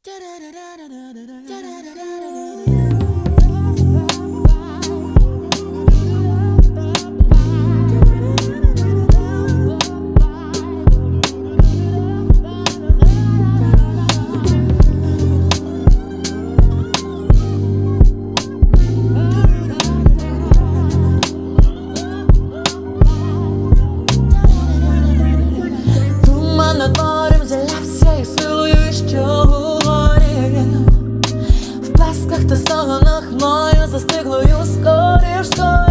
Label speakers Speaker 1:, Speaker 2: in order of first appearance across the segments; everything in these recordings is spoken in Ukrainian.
Speaker 1: Та стогонах мною застиглою скоріш,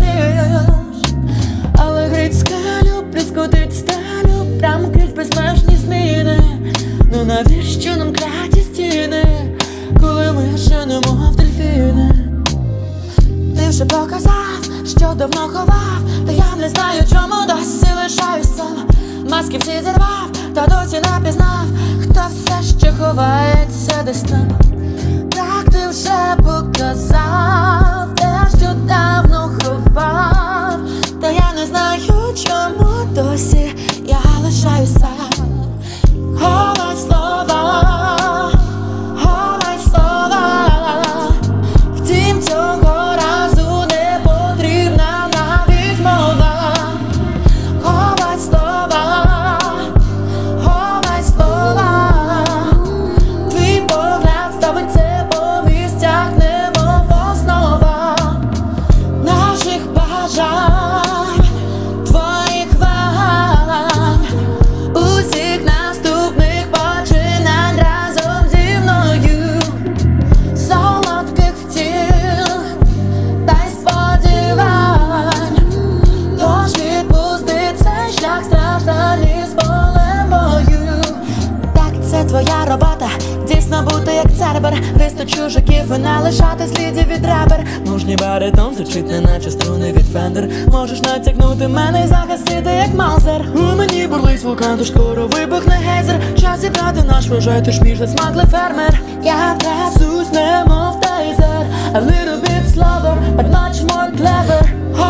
Speaker 1: але грить скелю, пліскотить стелю, прям крізь безмежні зміни. Ну навіщо нам кляті стіни, коли ми ще немов дельфіни? Ти вже показав, що давно ховав, та я не знаю, чому досі лишаюсь сам. Маски всі зірвав, та досі не пізнав, хто все ще ховається десь там. Так ти вже показав те, що давно ховав, та я не знаю, чому досі я лишаюсь сам. Ховай слова, ховай слова, втім цього разу не потрібна навіть мова. Ховай слова, ховай слова, твій погляд ставить це по місцях, немов основа наших бажань, твоїх вагань, усіх наступних починань разом зі мною, солодких втіх та й сподівань. Тож відпусти цей шлях страждань із болем бою. Так, це твоя робота, дійсно бути як цербер, ристо чужаків і не лишати слідів від ребер. Мужній баритон звучить неначе струни від фендер. Можеш натягнути мене і загасити як маузер. У мені бурлить вулкан, тож скоро вибухне гейзер. Час зібрати наш врожай, тож між засмаглий фермер. Я трясусь немов тейзер, a little bit slower, but much more clever.